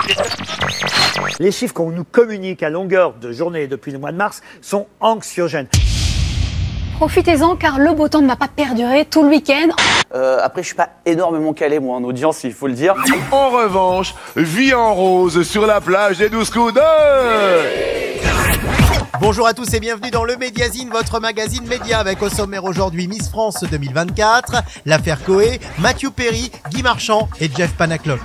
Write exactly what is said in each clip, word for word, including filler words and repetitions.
Les chiffres qu'on nous communique à longueur de journée depuis le mois de mars sont anxiogènes. Profitez-en car le beau temps ne va pas perdurer tout le week-end. Euh, après, je suis pas énormément calé, moi, en audience, il faut le dire. En revanche, vie en rose sur la plage des douze coups de... Bonjour à tous et bienvenue dans le Médiazine, votre magazine média avec au sommaire aujourd'hui Miss France deux mille vingt-quatre, l'affaire Coé, Matthew Perry, Guy Marchand et Jeff Panaclock.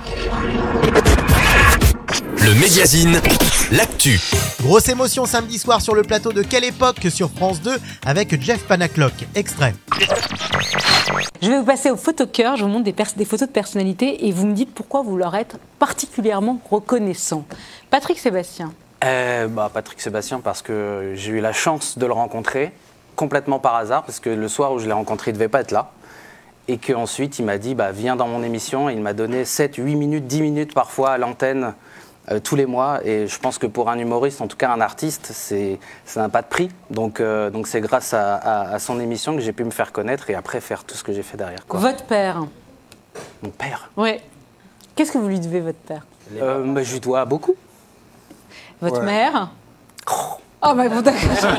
Le Médiazine, l'actu. Grosse émotion samedi soir sur le plateau de Quelle époque sur France deux avec Jeff Panaclock. Extrait. Je vais vous passer au photocœur, je vous montre des, pers- des photos de personnalités et vous me dites pourquoi vous leur êtes particulièrement reconnaissant. Patrick Sébastien. Euh, bah, Patrick Sébastien, parce que j'ai eu la chance de le rencontrer complètement par hasard, parce que le soir où je l'ai rencontré, il ne devait pas être là. Et qu'ensuite, il m'a dit, bah, viens dans mon émission. Et il m'a donné sept, huit minutes, dix minutes parfois à l'antenne euh, tous les mois. Et je pense que pour un humoriste, en tout cas un artiste, c'est, ça n'a pas de prix. Donc, euh, donc c'est grâce à, à, à son émission que j'ai pu me faire connaître et après faire tout ce que j'ai fait derrière, quoi. Votre père. Mon père. Oui. Qu'est-ce que vous lui devez, votre père? euh, bah, Je lui dois beaucoup. Votre Ouais. mère? Oh, bah, bon, d'accord.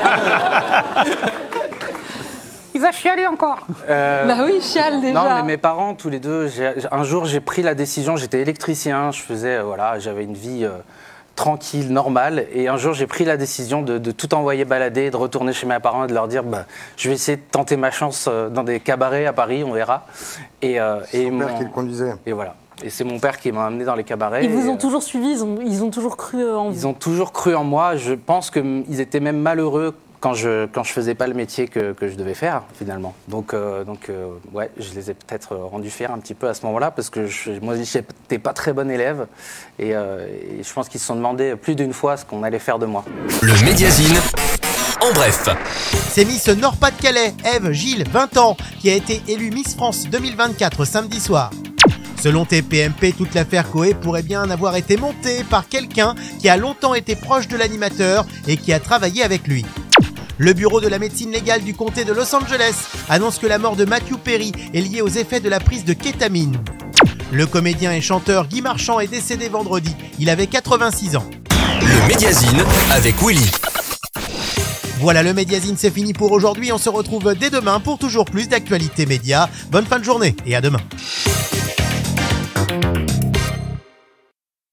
Il va chialer encore. Euh, Bah oui, chiale déjà. Non, mais mes parents, tous les deux, j'ai- un jour, j'ai pris la décision, j'étais électricien, je faisais, euh, voilà, j'avais une vie euh, tranquille, normale, et un jour, j'ai pris la décision de, de tout envoyer balader, de retourner chez mes parents et de leur dire, bah, je vais essayer de tenter ma chance euh, dans des cabarets à Paris, on verra. Et, euh, et Son père mon- qui le conduisait. Et voilà. Et c'est mon père qui m'a amené dans les cabarets. Ils vous et, ont euh, toujours suivi, ils ont, ils ont toujours cru en vous. Ils ont toujours cru en moi. Je pense qu'ils étaient même malheureux quand je quand je faisais pas le métier que, que je devais faire finalement. Donc euh, donc euh, ouais, je les ai peut-être rendus fiers un petit peu à ce moment-là parce que je, moi j'étais pas très bon élève et, euh, et je pense qu'ils se sont demandé plus d'une fois ce qu'on allait faire de moi. Le Médiazine, en bref. C'est Miss Nord-Pas-de-Calais, Ève Gilles, vingt ans, qui a été élue Miss France deux mille vingt-quatre samedi soir. Selon T P M P, toute l'affaire Coé pourrait bien avoir été montée par quelqu'un qui a longtemps été proche de l'animateur et qui a travaillé avec lui. Le bureau de la médecine légale du comté de Los Angeles annonce que la mort de Matthew Perry est liée aux effets de la prise de kétamine. Le comédien et chanteur Guy Marchand est décédé vendredi. Il avait quatre-vingt-six ans. Le Médiazine avec Willy. Voilà, le Médiazine, c'est fini pour aujourd'hui. On se retrouve dès demain pour toujours plus d'actualités médias. Bonne fin de journée et à demain.